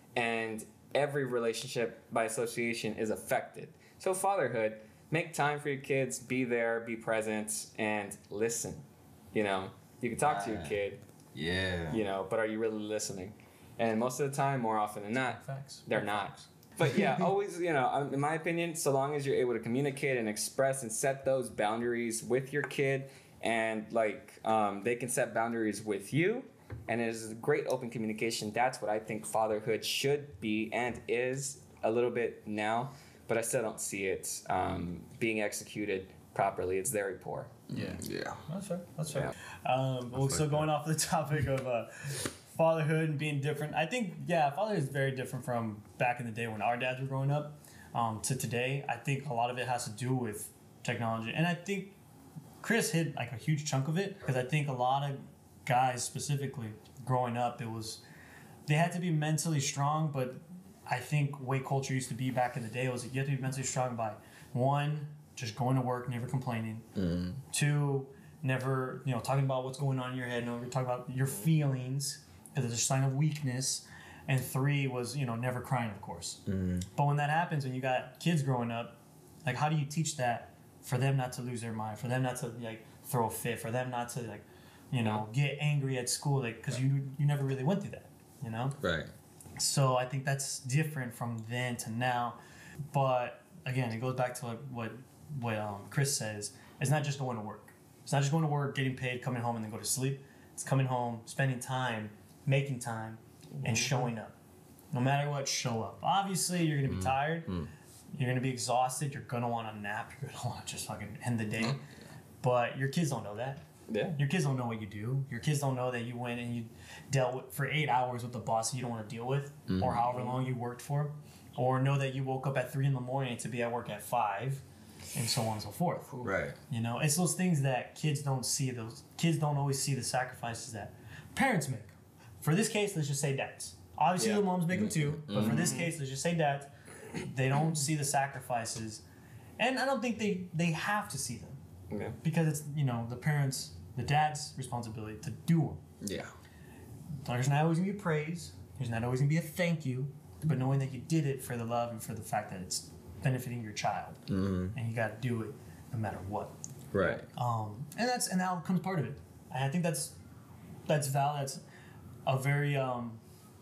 and every relationship by association is affected. So fatherhood, make time for your kids, be there, be present, and listen. You know, you can talk to your kid, Yeah. you know, but are you really listening? And most of the time, more often than not, Facts. they're not. But yeah, always, you know, um, in my opinion, so long as you're able to communicate and express and set those boundaries with your kid, and like um, they can set boundaries with you, and it is great open communication. That's what I think fatherhood should be and is a little bit now, but I still don't see it um, being executed properly. It's very poor. Yeah. Yeah. That's fair. That's fair. Yeah. Um, well, so like going off the topic of uh, fatherhood and being different, I think, yeah, fatherhood is very different from back in the day when our dads were growing up um, to today. I think a lot of it has to do with technology. And I think Chris hit like a huge chunk of it, because I think a lot of guys specifically growing up, it was, they had to be mentally strong, but I think way culture used to be back in the day was you have to be mentally strong by, one, just going to work, never complaining. Mm-hmm. Two, never, you know, talking about what's going on in your head. Never talking about your feelings because it's a sign of weakness. And three was, you know, never crying, of course. Mm-hmm. But when that happens, when you got kids growing up, like, how do you teach that for them not to lose their mind, for them not to, like, throw a fit, for them not to, like, you know, get angry at school, like, because you, you never really went through that, you know? Right. So I think that's different from then to now. But again, it goes back to like what what um, Chris says. It's not just going to work. It's not just going to work, getting paid, coming home, and then go to sleep. It's coming home, spending time, making time, and showing up. No matter what, show up. Obviously, you're going to be tired. Mm. You're going to be exhausted. You're going to want a nap. You're going to want to just fucking end the day. But your kids don't know that. Yeah. Your kids don't know what you do. Your kids don't know that you went and you dealt with, for eight hours with the boss you don't want to deal with, Mm-hmm. or however long you worked for, or know that you woke up at three in the morning to be at work at five, and so on and so forth. Right. You know, it's those things that kids don't see. Those kids don't always see the sacrifices that parents make. For this case, let's just say dads. Obviously, Yeah. the moms make them too, but for this Mm-hmm. case, let's just say dads. They don't see the sacrifices, and I don't think they they have to see them, Yeah. because it's, you know, the parents, the dad's responsibility to do them. Yeah. There's not always gonna be praise. There's not always gonna be a thank you, but knowing that you did it for the love and for the fact that it's benefiting your child, Mm-hmm. and you got to do it no matter what. Right. Um, and that's and that becomes part of it. And I think that's that's valid. That's a very um,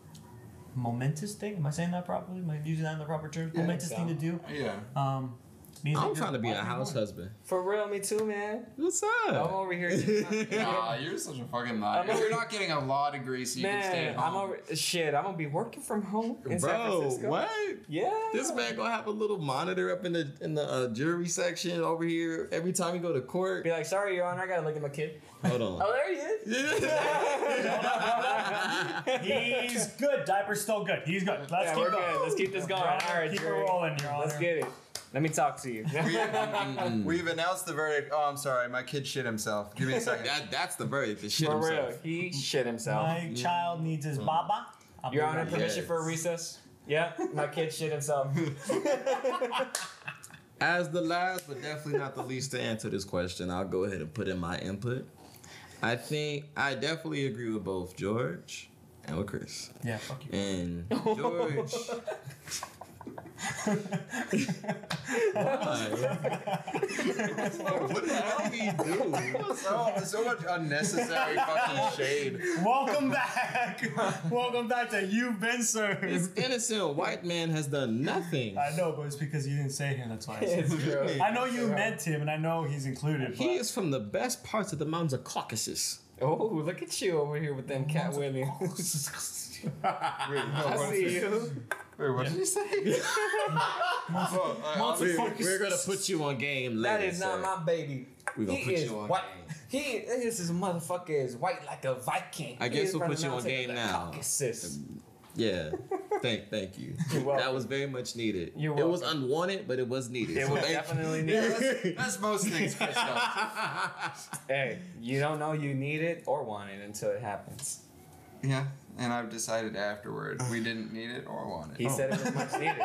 momentous thing. Am I saying that properly? Am I using that in the proper terms? Yeah, momentous so. thing to do. Yeah. Um, means that I'm you're trying to be a walking house forward. husband. For real, me too, man. What's I'm up? over here. Nah, you're such a fucking liar. I'm over- You're not getting a law degree, so you can stay Man, at I'm home. over. Shit, I'm gonna be working from home in San Bro, Francisco. what? Yeah. This man gonna have a little monitor up in the in the uh, jury section over here every time you go to court. Be like, sorry, Your Honor, I gotta look at my kid. Hold on. Oh, there he is. He's good. Diaper's still good. He's good. Let's Yeah, keep we're going. good. Let's keep this going. All right, keep it jury. rolling, Your Let's Honor. get it. Let me talk to you. We've announced the verdict. Oh, I'm sorry. My kid shit himself. Give me a second. That that's the verdict. The shit For real, himself. he shit himself. My child needs his baba. I'll Your be Honor, right back. permission for a recess? Yeah, my kid shit himself. As the last, but definitely not the least to answer this question, I'll go ahead and put in my input. I think I definitely agree with both George and with Chris. Yeah, fuck you. And George. Why? What the hell did he do? so, so much unnecessary fucking shade. Welcome back. Welcome back to You've Been Served. This innocent white man has done nothing. I know, but it's because you didn't say him. That's why I said It's it. true. I know you meant him, and I know he's included. But He is from the best parts of the mountains of Caucasus. Oh, look at you over here with them Cat Williams. I see you. Wait, what did you say? Well, I- Monster I'll- fuck- We're gonna put you on game later. That is not sir. my baby. We're gonna He put is you on white. game. He, this is motherfucker is white like a Viking. I He guess is we'll from put the you on mountain game of the now. Caucasus. Yeah. Thank thank you. You're welcome. That was very much needed. You're It was welcome. unwanted, but it was needed. It So was thank you. definitely Yeah, needed. that's, that's most things Chris does. Hey, you don't know you need it or want it until it happens. Yeah, and I've decided afterward we didn't need it or want it. He said it was much needed.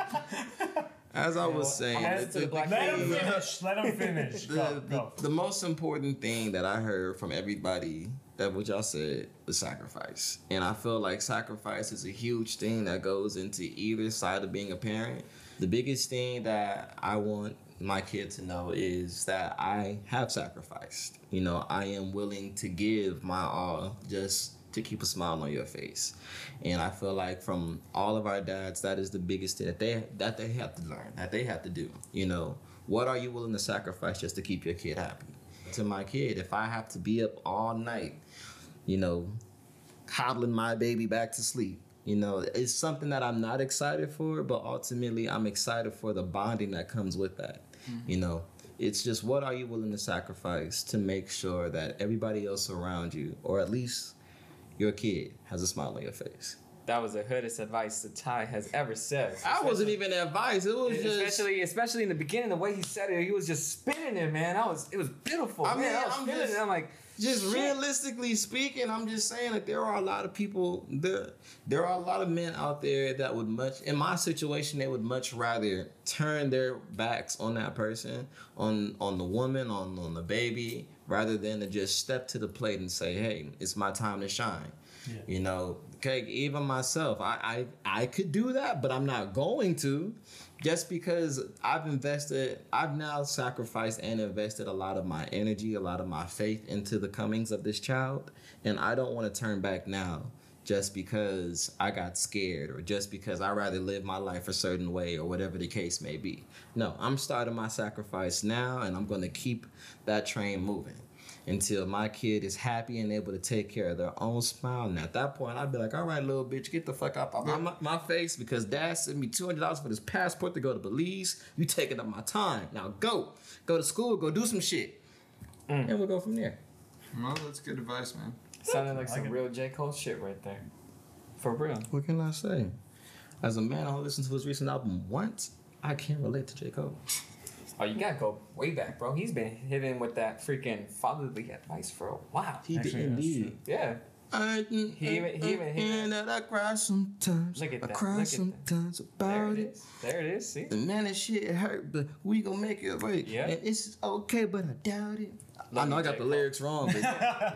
As I was saying, As the, to the the- black Let him lady- finish. Let him finish. the, Go, the, go. the most important thing that I heard from everybody that what y'all said was sacrifice. And I feel like sacrifice is a huge thing that goes into either side of being a parent. The biggest thing that I want my kid to know is that I have sacrificed. You know, I am willing to give my all just to keep a smile on your face. And I feel like from all of our dads, that is the biggest thing that they that they have to learn, that they have to do. You know, what are you willing to sacrifice just to keep your kid happy? To my kid, if I have to be up all night, you know, coddling my baby back to sleep, you know, it's something that I'm not excited for, but ultimately I'm excited for the bonding that comes with that. Mm-hmm. You know, it's just what are you willing to sacrifice to make sure that everybody else around you, or at least your kid, has a smile on your face. That was the hoodest advice that Ty has ever said. I wasn't even advice. It was just. Especially, especially in the beginning, the way he said it, he was just spinning it, man. I was, it was beautiful. I man. mean, I was I'm spinning just- it. I'm like, Just shit. realistically speaking, I'm just saying that there are a lot of people, there, there are a lot of men out there that would much, in my situation, they would much rather turn their backs on that person, on on the woman, on, on the baby, rather than to just step to the plate and say, hey, it's my time to shine. Yeah. You know, okay, even myself, I, I I could do that, but I'm not going to, just because I've invested, I've now sacrificed and invested a lot of my energy, a lot of my faith into the comings of this child, and I don't want to turn back now just because I got scared or just because I rather live my life a certain way or whatever the case may be. No, I'm starting my sacrifice now, and I'm going to keep that train moving until my kid is happy and able to take care of their own smile. And at that point, I'd be like, all right, little bitch, get the fuck out of my, my, my face, because dad sent me two hundred dollars for this passport to go to Belize. You taking up my time. Now go. Go to school. Go do some shit. Mm. And we'll go from there. Well, that's good advice, man. Sounded like I some can- real J. Cole shit right there. For real. What can I say? As a man, I only listened to his recent album once. I can't relate to J. Cole. Oh, you gotta go way back, bro. He's been hitting with that freaking fatherly advice for a while. He Actually, did that's indeed. Yeah. I, He even- he even hit and that I cry sometimes. Look at I that, cry look at that. sometimes There about it it. is. There it is. See? And man, that shit hurt, but we gonna make it right. Yeah. And it's okay, but I doubt it. Love I know you, I got J. the Cole. lyrics wrong, but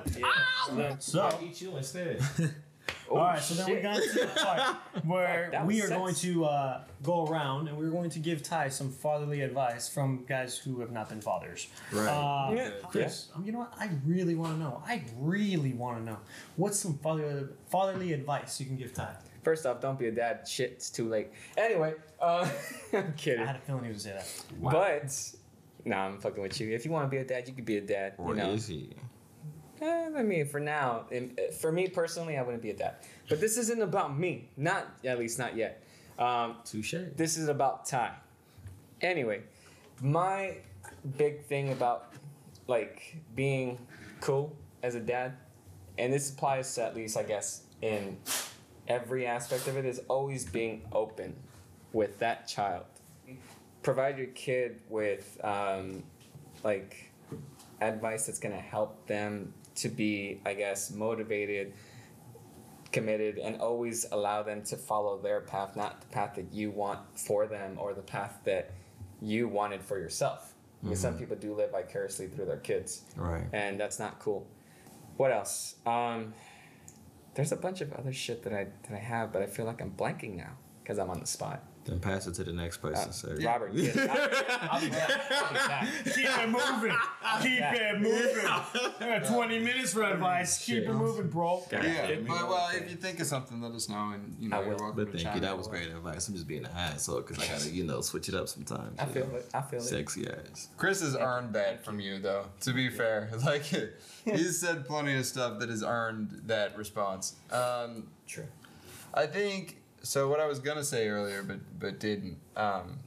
Yeah. So, I'll eat you instead. Oh, all right, so then we shit. got to the part where That we was are sense. going to uh, go around and we're going to give Ty some fatherly advice from guys who have not been fathers. Right. Uh, Yeah. Chris, um, you know what? I really want to know. I really want to know. What's some fatherly, fatherly advice you can give Ty? First off, don't be a dad. Shit, it's too late. Anyway, uh, I'm I kidding. had a feeling he was going to say that. But, nah, I'm fucking with you. If you want to be a dad, you can be a dad. or you know? is he? Eh, I mean, for now, in- for me personally, I wouldn't be a dad. But this isn't about me. Not, at least not yet. Um, Touche. this is about Ty. Anyway, my big thing about like being cool as a dad, and this applies to at least I guess in every aspect of it, is always being open with that child. Provide your kid with um, like advice that's gonna help them to be, I guess, motivated, committed, and always allow them to follow their path, not the path that you want for them or the path that you wanted for yourself. Because some people do live vicariously through their kids, Right. and that's not cool. What else? Um, there's a bunch of other shit that I that I have, but I feel like I'm blanking now because I'm on the spot. Then pass it to the next person, Uh, sir. Robert, get it. I'll, I'll be back. I'll be back. Keep it moving. Keep Yeah. it moving. I got twenty minutes for advice. Keep it moving, bro. God Yeah, damn it. but well, if you think of something, let us know, and you know I you're will. welcome But to thank chime you. That in. was great advice. I'm just being an asshole because I gotta, you know, switch it up sometimes. I feel it. I feel it. Sexy ass. Chris has earned that from you, though. To be fair, like he's said plenty of stuff that has earned that response. Um, True. I think so. What I was gonna say earlier, but but didn't, um,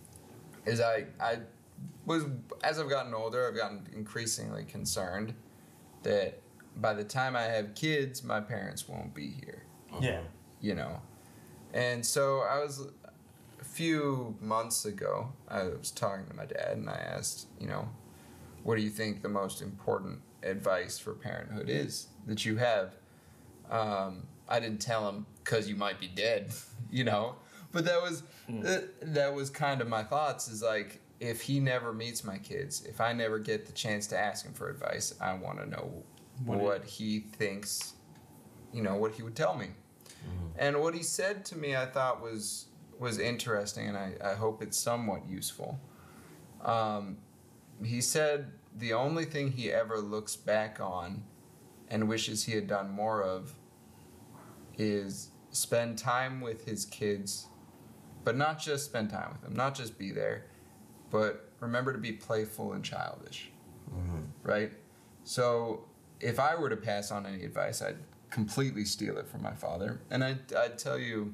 is I I was as I've gotten older, I've gotten increasingly concerned that by the time I have kids, my parents won't be here. Yeah. You know, and so I was a few months ago. I was talking to my dad, and I asked, you know, what do you think the most important advice for parenthood is that you have? Um, I didn't tell him because you might be dead, you know. But that was mm. uh, that was kind of my thoughts. Is like, if he never meets my kids, if I never get the chance to ask him for advice, I want to know what, what he thinks, you know, what he would tell me. Mm-hmm. And what he said to me, I thought was was interesting, and I, I hope it's somewhat useful. Um, he said the only thing he ever looks back on and wishes he had done more of is spend time with his kids, but not just spend time with them, not just be there, but remember to be playful and childish, mm-hmm. right? So if I were to pass on any advice, I'd completely steal it from my father, and I'd, I'd tell you,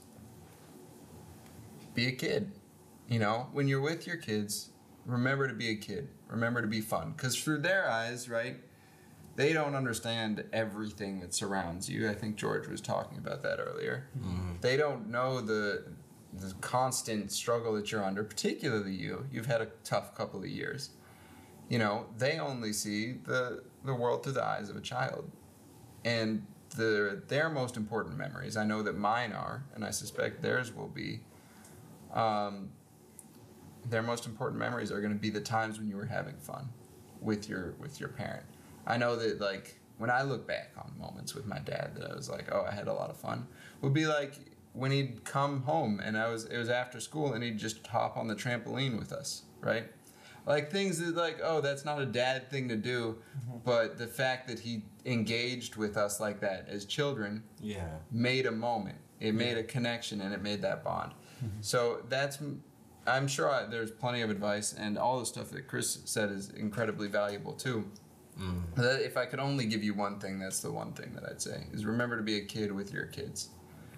be a kid. You know, when you're with your kids, remember to be a kid. Remember to be fun, because through their eyes, right, they don't understand everything that surrounds you. I think George was talking about that earlier. Mm-hmm. They don't know the the constant struggle that you're under, particularly you. You've had a tough couple of years. You know, they only see the the world through the eyes of a child. And the their most important memories, I know that mine are, and I suspect theirs will be, um, their most important memories are going to be the times when you were having fun with your with your parent. I know that, like, when I look back on moments with my dad that I was like, oh, I had a lot of fun, would be like when he'd come home and I was it was after school and he'd just hop on the trampoline with us, right? Like, things that, like, oh, that's not a dad thing to do, mm-hmm. but the fact that he engaged with us like that as children yeah. made a moment. It yeah. made a connection, and it made that bond. Mm-hmm. So that's, I'm sure I, there's plenty of advice, and all the stuff that Chris said is incredibly valuable, too. Mm. If I could only give you one thing, that's the one thing that I'd say, is remember to be a kid with your kids.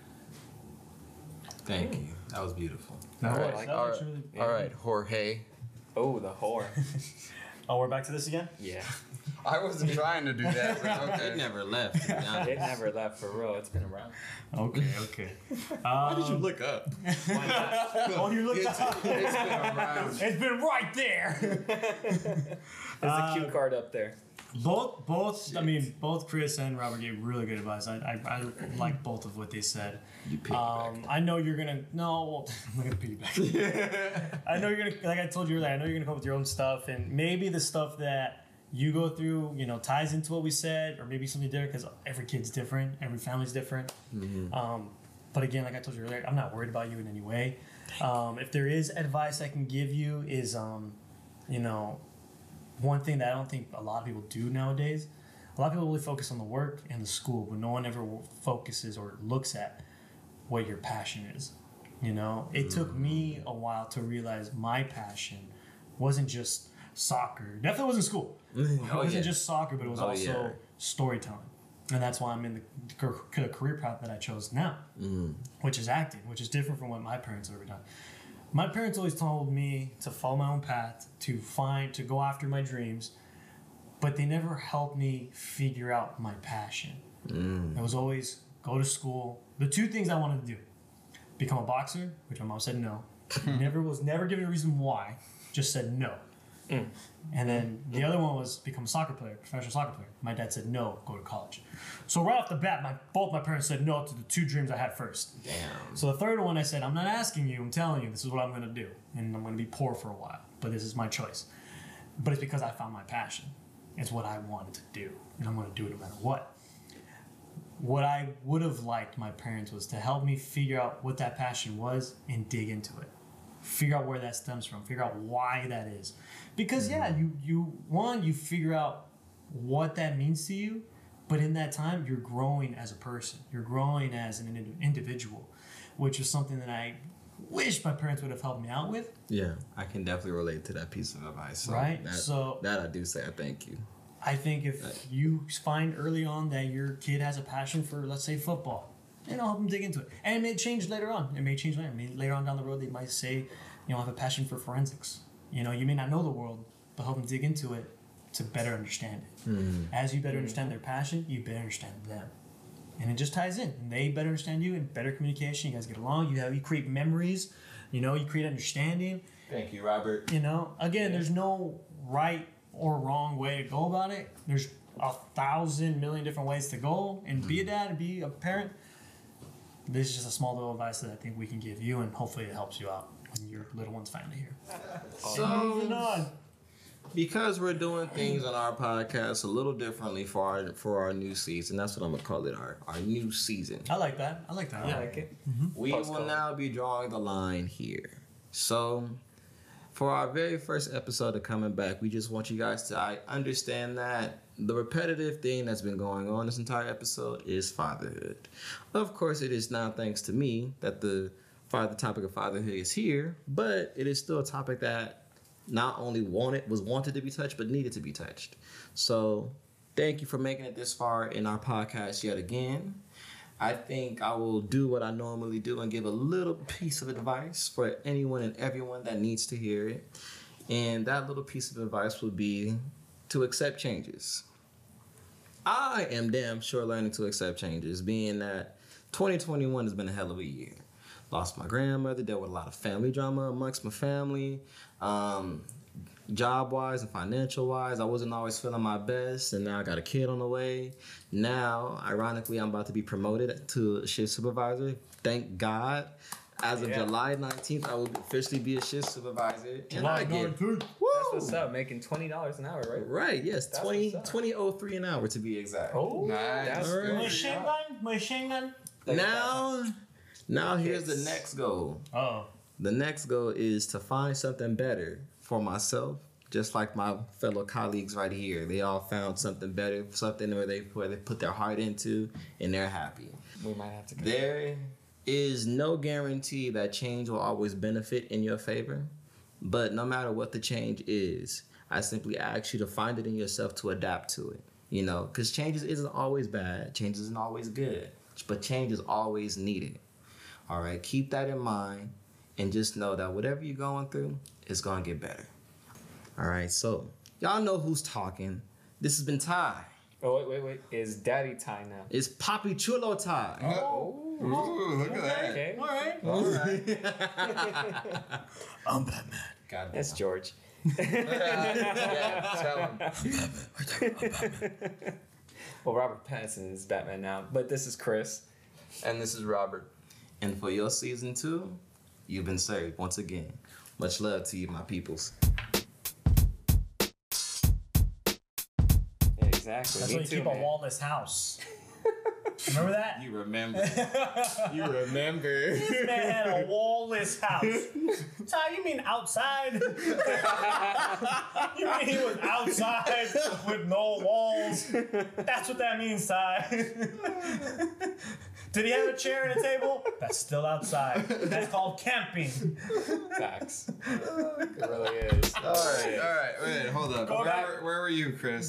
Thank you. That was beautiful. All right, like, all, right. Really, yeah. all right, Jorge. Oh, the whore. Oh, we're back to this again? Yeah. I wasn't trying to do that, but okay. It never left. It never left for real. It's been around. Okay, okay. Um, Why did you look up? Why not? Oh, you looked it's, up. It's been around. It's been right there. There's uh, a cue card up there. Both, both. Shit. I mean, both Chris and Robert gave really good advice. I, I, I like both of what they said. You um, I know you're gonna. No, I'm gonna piggyback. I know you're gonna. Like I told you earlier, I know you're gonna come up with your own stuff, and maybe the stuff that you go through, you know, ties into what we said, or maybe something different, because every kid's different, every family's different. Mm-hmm. Um, but again, like I told you earlier, I'm not worried about you in any way. Um, if there is advice I can give you, is um, you know. One thing that I don't think a lot of people do nowadays, a lot of people really focus on the work and the school, but no one ever focuses or looks at what your passion is. You know, it mm. took me a while to realize my passion wasn't just soccer. Definitely wasn't school. Oh, it wasn't yeah. just soccer, but it was oh, also yeah. storytelling. And that's why I'm in the career path that I chose now, mm. which is acting, which is different from what my parents ever done. My parents always told me to follow my own path, to find, to go after my dreams, but they never helped me figure out my passion. Mm. It was always go to school. The two things I wanted to do: become a boxer, which my mom said no. never was never given a reason why. Just said no. Mm. And then the other one was become a soccer player, professional soccer player. My dad said no, go to college. So right off the bat, my both my parents said no to the two dreams I had first. Damn. So the third one, I said, I'm not asking you, I'm telling you, this is what I'm going to do. And I'm going to be poor for a while, but this is my choice. But it's because I found my passion. It's what I wanted to do, and I'm going to do it no matter what. What I would have liked my parents was to help me figure out what that passion was and dig into it. Figure out where that stems from. Figure out why that is. Because, yeah, you, you one, you figure out what that means to you, but in that time, you're growing as a person. You're growing as an ind- individual, which is something that I wish my parents would have helped me out with. Yeah, I can definitely relate to that piece of advice. So right? That, so that I do say I thank you. I think if right. you find early on that your kid has a passion for, let's say, football, you know, help them dig into it. And it may change later on. It may change later. I mean, later on down the road, they might say, you know, I have a passion for forensics. You know, you may not know the world, but help them dig into it to better understand it. Mm. As you better understand their passion, you better understand them. And it just ties in. And they better understand you, and better communication. You guys get along. You have you create memories. You know, you create understanding. Thank you, Robert. You know, again, yeah. there's no right or wrong way to go about it. There's a thousand million different ways to go and be a dad and be a parent. This is just a small little advice that I think we can give you, and hopefully it helps you out when your little one's finally here. So, Moving on. because we're doing things on our podcast a little differently for our for our new season, that's what I'm gonna call it, our, our new season. I like that. I like that. I like it. We Post-COVID. will now be drawing the line here. So, for our very first episode of coming back, we just want you guys to I understand that the repetitive thing that's been going on this entire episode is fatherhood. Of course, it is now thanks to me that the father topic of fatherhood is here, but it is still a topic that not only wanted was wanted to be touched, but needed to be touched. So, thank you for making it this far in our podcast yet again. I think I will do what I normally do and give a little piece of advice for anyone and everyone that needs to hear it. And that little piece of advice would be to accept changes. I am damn sure learning to accept changes, being that twenty twenty-one has been a hell of a year. Lost my grandmother, dealt with a lot of family drama amongst my family. Um, Job-wise and financial-wise, I wasn't always feeling my best, and now I got a kid on the way. Now, ironically, I'm about to be promoted to a shift supervisor. Thank God. As of Yeah. July nineteenth, I will officially be a shift supervisor. And I get, Woo! That's what's up. Making twenty dollars an hour, right? right, yes, That's twenty, what's up. twenty oh three an hour to be exact. Oh, Nice. that's All right. good. Machine gun? Machine gun? Now, now here's the Yes. next goal. Oh. The next goal is to find something better for myself, just like my fellow colleagues right here. They all found something better, something where they where they put their heart into, and they're happy. We might have to go. There is no guarantee that change will always benefit in your favor, but no matter what the change is, I simply ask you to find it in yourself to adapt to it. You know, because change isn't always bad, change isn't always good, but change is always needed. All right, keep that in mind, and just know that whatever you're going through, it's gonna get better. All right, so y'all know who's talking. This has been Ty. Oh wait, wait, wait. Is Daddy Ty now? It's Papi Chulo Ty. Oh. Ooh, look at that. Okay. All right. All right. I'm Batman. God damn. That's George. Yeah, tell him. Well, Robert Pattinson is Batman now, but this is Chris. And this is Robert. And for your season two, you've been served once again. Much love to you, my peoples. Yeah, exactly. That's Me why you too, keep man. a wallless house. Remember that? You remember. You remember. This man had a wallless house. Ty, you mean outside? You mean he was outside with no walls? That's what that means, Ty. Did he have a chair and a table? That's still outside. That's called camping. Facts. It really is. All right, all right. Wait, hold up. Go Where, back. were- where were you, Chris?